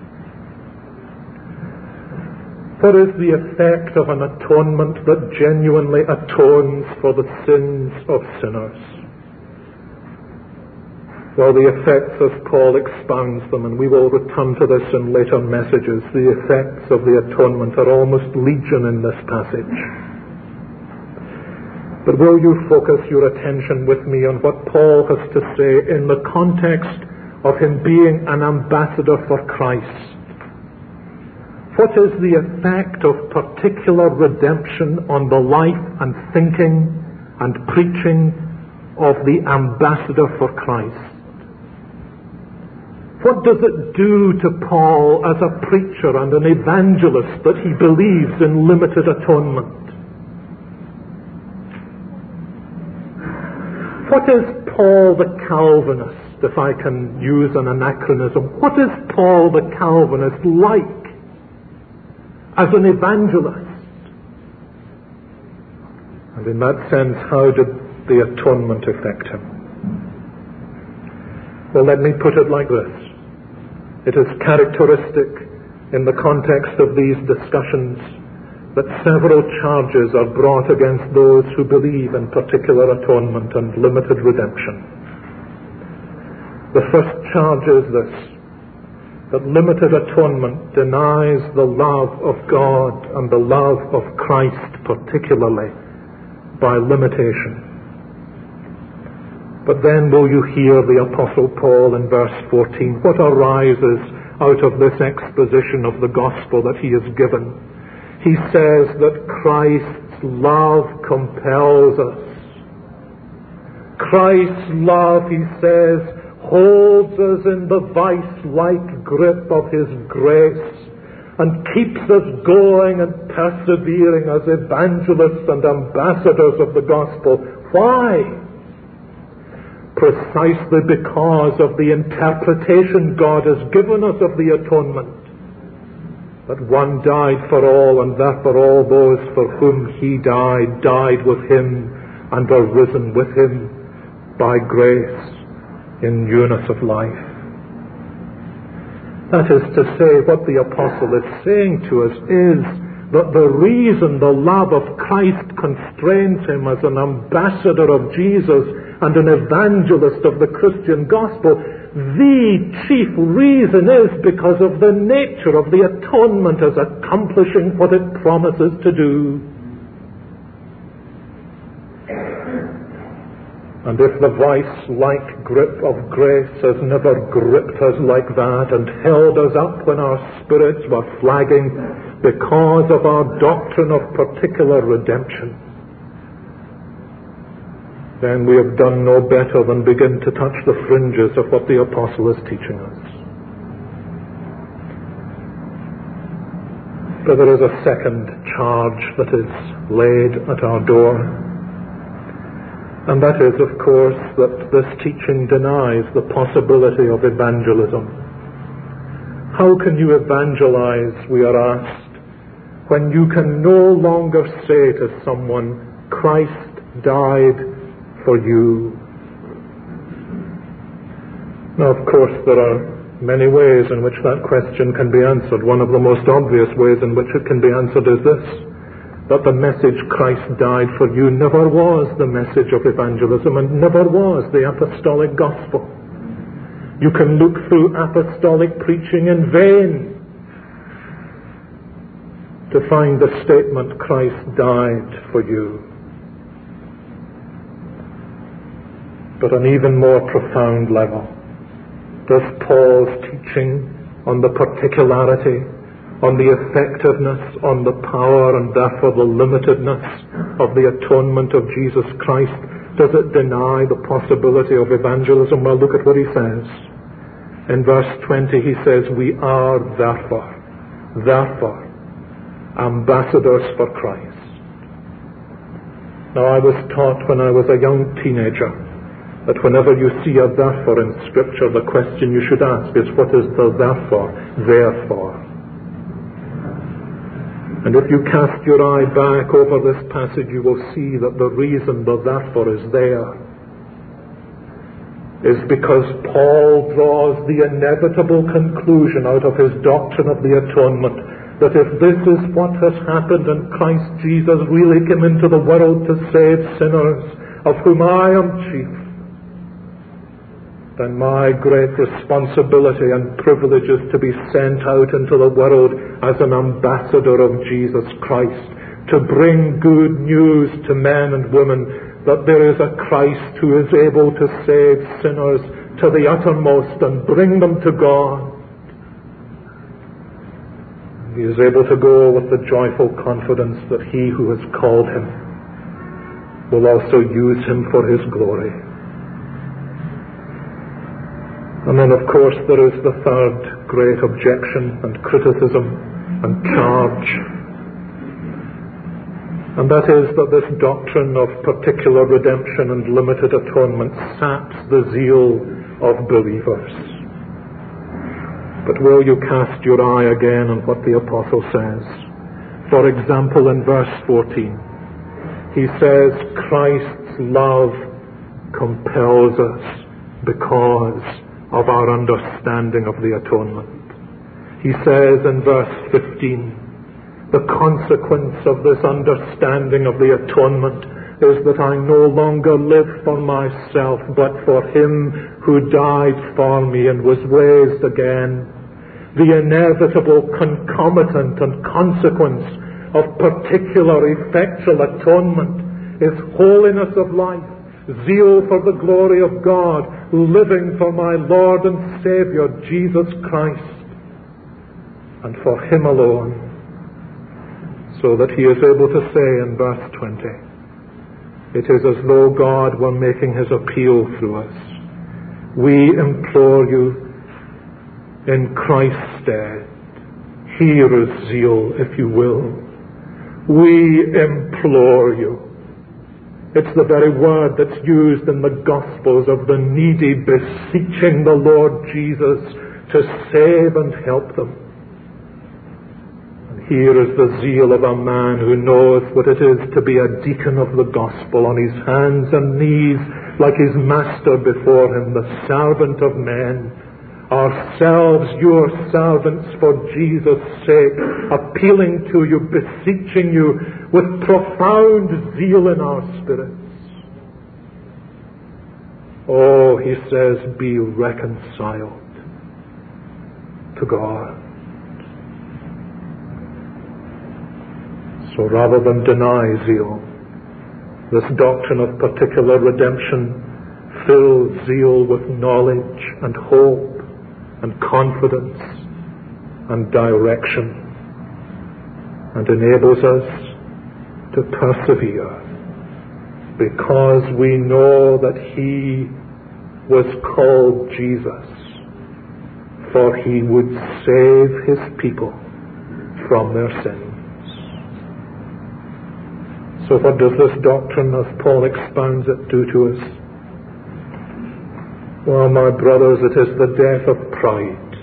S1: What is the effect of an atonement that genuinely atones for the sins of sinners? Well, the effects, as Paul expounds them, and we will return to this in later messages, the effects of the atonement are almost legion in this passage. But will you focus your attention with me on what Paul has to say in the context of him being an ambassador for Christ? What is the effect of particular redemption on the life and thinking and preaching of the ambassador for Christ? What does it do to Paul as a preacher and an evangelist that he believes in limited atonement? What is Paul the Calvinist, if I can use an anachronism? What is Paul the Calvinist like as an evangelist? And in that sense, how did the atonement affect him? Well, let me put it like this. It is characteristic in the context of these discussions that several charges are brought against those who believe in particular atonement and limited redemption. The first charge is this, that limited atonement denies the love of God and the love of Christ particularly by limitation. But then will you hear the Apostle Paul in verse 14, what arises out of this exposition of the gospel that he has given? He says that Christ's love compels us. Christ's love, he says, holds us in the vice-like grip of his grace and keeps us going and persevering as evangelists and ambassadors of the gospel. Why? Precisely because of the interpretation God has given us of the atonement. That one died for all, and therefore all those for whom he died with him and are risen with him by grace in newness of life. That is to say, what the apostle is saying to us is that the reason the love of Christ constrains him as an ambassador of Jesus and an evangelist of the Christian gospel, the chief reason is because of the nature of the atonement as accomplishing what it promises to do. And if the vice-like grip of grace has never gripped us like that and held us up when our spirits were flagging because of our doctrine of particular redemption, then we have done no better than begin to touch the fringes of what the apostle is teaching us. But there is a second charge that is laid at our door, and that is, of course, that this teaching denies the possibility of evangelism. How can you evangelize, we are asked, when you can no longer say to someone, Christ died for you. Now, of course, there are many ways in which that question can be answered. One of the most obvious ways in which it can be answered is this: that the message Christ died for you never was the message of evangelism and never was the apostolic gospel. You can look through apostolic preaching in vain to find the statement, Christ died for you. But on an even more profound level, does Paul's teaching on the particularity, on the effectiveness, on the power, and therefore the limitedness of the atonement of Jesus Christ, does it deny the possibility of evangelism? Well, look at what he says. In verse 20 he says, we are therefore, ambassadors for Christ. Now, I was taught when I was a young teenager that whenever you see a therefore in Scripture, the question you should ask is, what is the therefore there for? And if you cast your eye back over this passage, you will see that the reason the therefore is there is because Paul draws the inevitable conclusion out of his doctrine of the atonement that if this is what has happened and Christ Jesus really came into the world to save sinners, of whom I am chief, then my great responsibility and privilege is to be sent out into the world as an ambassador of Jesus Christ, to bring good news to men and women that there is a Christ who is able to save sinners to the uttermost and bring them to God. He is able to go with the joyful confidence that he who has called him will also use him for his glory. And then, of course, there is the third great objection and criticism and charge. And that is that this doctrine of particular redemption and limited atonement saps the zeal of believers. But will you cast your eye again on what the apostle says? For example, in verse 14, he says, Christ's love compels us because of our understanding of the atonement. He says in verse 15, the consequence of this understanding of the atonement is that I no longer live for myself, but for him who died for me and was raised again. The inevitable concomitant and consequence of particular effectual atonement is holiness of life, zeal for the glory of God, living for my Lord and Savior, Jesus Christ, and for him alone, so that he is able to say in verse 20, it is as though God were making his appeal through us. We implore you in Christ's stead. Here is zeal, if you will. We implore you. It's the very word that's used in the Gospels of the needy beseeching the Lord Jesus to save and help them. And here is the zeal of a man who knows what it is to be a deacon of the gospel, on his hands and knees like his master before him, the servant of men. Ourselves, your servants, for Jesus' sake, appealing to you, beseeching you with profound zeal in our spirits. Oh, he says, be reconciled to God. So rather than deny zeal, this doctrine of particular redemption fills zeal with knowledge and hope and confidence and direction, and enables us to persevere because we know that he was called Jesus, for he would save his people from their sins. So what does this doctrine, as Paul expounds it, do to us? Well, my brothers, it is the death of pride.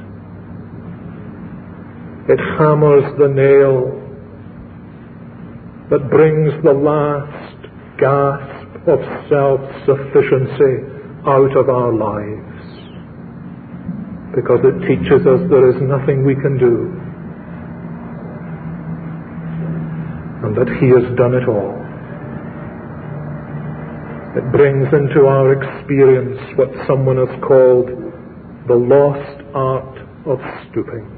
S1: It hammers the nail that brings the last gasp of self-sufficiency out of our lives, because it teaches us there is nothing we can do, and that He has done it all. It brings into our experience what someone has called the lost art of stooping.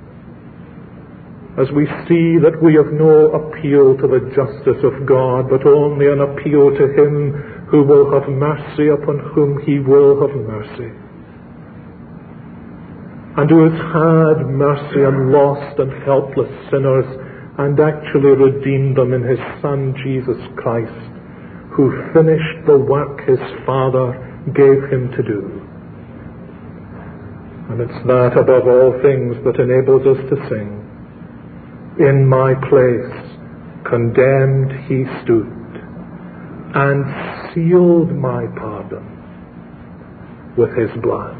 S1: As we see that we have no appeal to the justice of God, but only an appeal to Him who will have mercy upon whom He will have mercy, and who has had mercy on lost and helpless sinners and actually redeemed them in His Son Jesus Christ, who finished the work His Father gave Him to do. And it's that above all things that enables us to sing, "In my place, condemned He stood, and sealed my pardon with His blood."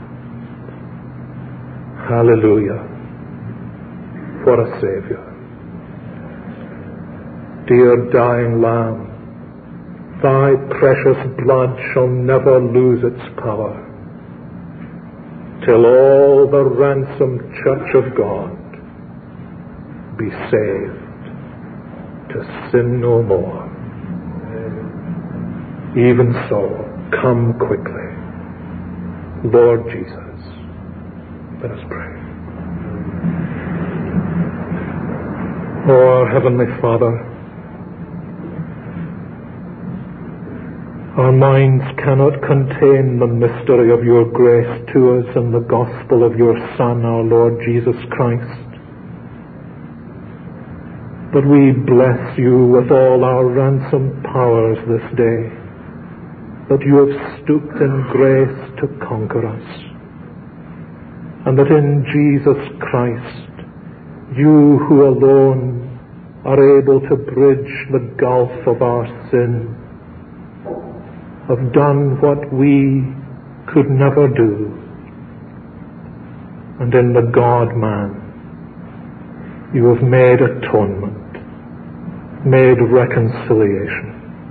S1: Hallelujah. What a Savior. Dear dying Lamb, Thy precious blood shall never lose its power, till all the ransomed church of God be saved to sin no more. Even so, come quickly, Lord Jesus. Let us pray. Oh, our Heavenly Father, our minds cannot contain the mystery of your grace to us in the gospel of your Son, our Lord Jesus Christ. But we bless you with all our ransomed powers this day, that you have stooped in grace to conquer us, and that in Jesus Christ, you who alone are able to bridge the gulf of our sin, have done what we could never do, and in the God-man you have made atonement, made reconciliation,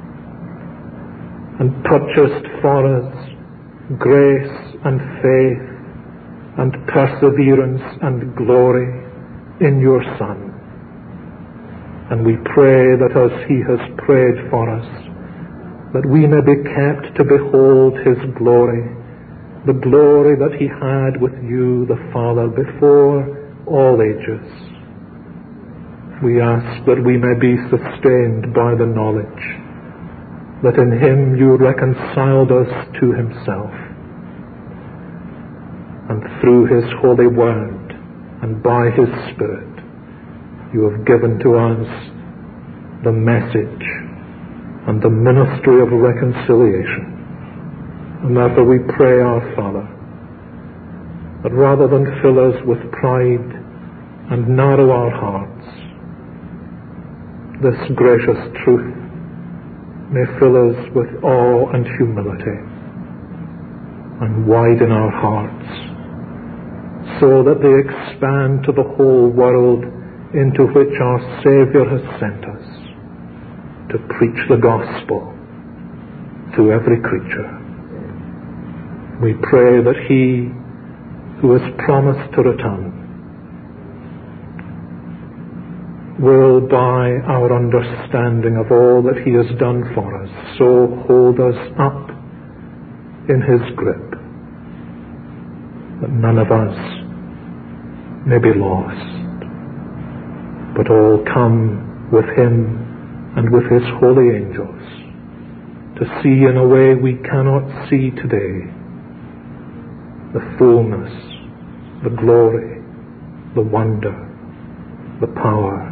S1: and purchased for us grace and faith and perseverance and glory in your Son. And we pray that as He has prayed for us, that we may be kept to behold His glory, the glory that He had with you, the Father, before all ages. We ask that we may be sustained by the knowledge that in Him you reconciled us to Himself, and through His holy word and by His Spirit you have given to us the message and the ministry of reconciliation. And therefore we pray, our Father, that rather than fill us with pride and narrow our hearts, this gracious truth may fill us with awe and humility, and widen our hearts, so that they expand to the whole world into which our Saviour has sent us, to preach the gospel to every creature. We pray that He who has promised to return will, by our understanding of all that He has done for us, so hold us up in His grip, that none of us may be lost, but all come with Him and with His holy angels to see in a way we cannot see today the fullness, the glory, the wonder, the power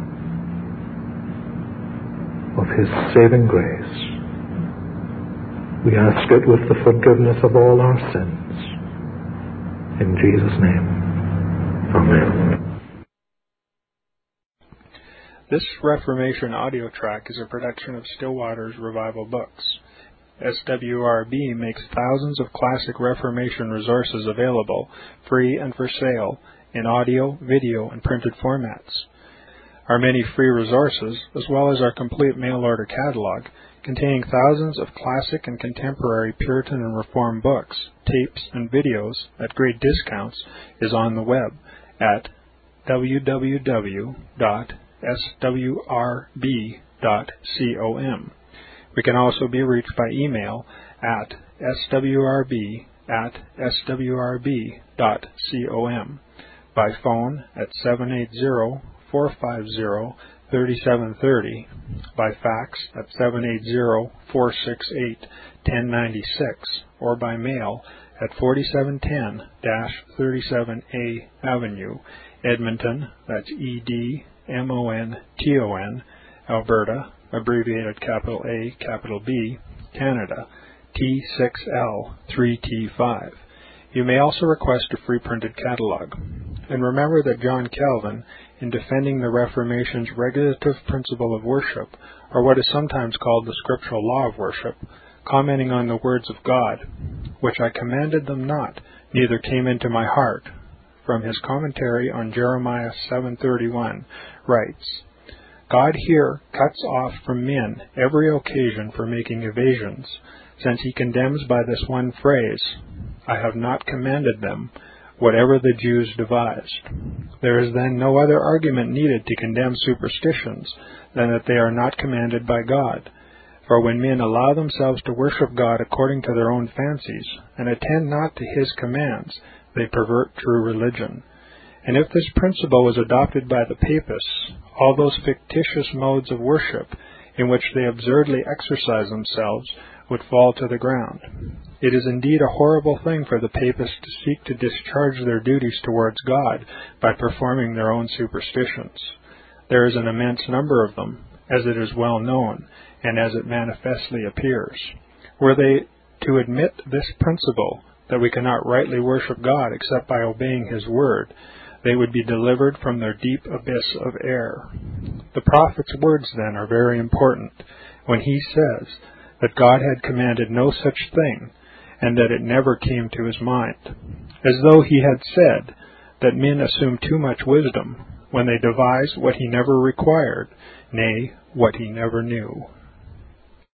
S1: of His saving grace. We ask it with the forgiveness of all our sins. In Jesus' name, amen.
S2: This Reformation audio track is a production of Still Waters Revival Books. SWRB makes thousands of classic Reformation resources available, free and for sale, in audio, video, and printed formats. Our many free resources, as well as our complete mail-order catalog, containing thousands of classic and contemporary Puritan and Reformed books, tapes, and videos at great discounts, is on the web at www.swrb.com. We can also be reached by email at swrb@swrb.com, by phone at 780-450-3730, by fax at 780-468-1096, or by mail at 4710-37A Avenue, Edmonton, that's Edmonton, Alberta, abbreviated capital A, capital B, Canada, T6L3T5. You may also request a free printed catalog. And remember that John Calvin, in defending the Reformation's regulative principle of worship, or what is sometimes called the scriptural law of worship, commenting on the words of God, which I commanded them not, neither came into my heart, from his commentary on Jeremiah 7:31, writes, God here cuts off from men every occasion for making evasions, since he condemns by this one phrase, I have not commanded them, whatever the Jews devised. There is then no other argument needed to condemn superstitions than that they are not commanded by God. For when men allow themselves to worship God according to their own fancies, and attend not to his commands, they pervert true religion. And if this principle was adopted by the Papists, all those fictitious modes of worship in which they absurdly exercise themselves would fall to the ground. It is indeed a horrible thing for the Papists to seek to discharge their duties towards God by performing their own superstitions. There is an immense number of them, as it is well known, and as it manifestly appears. Were they to admit this principle, that we cannot rightly worship God except by obeying his word, they would be delivered from their deep abyss of error. The prophet's words, then, are very important, when he says that God had commanded no such thing, and that it never came to his mind, as though he had said that men assume too much wisdom when they devise what he never required, nay, what he never knew.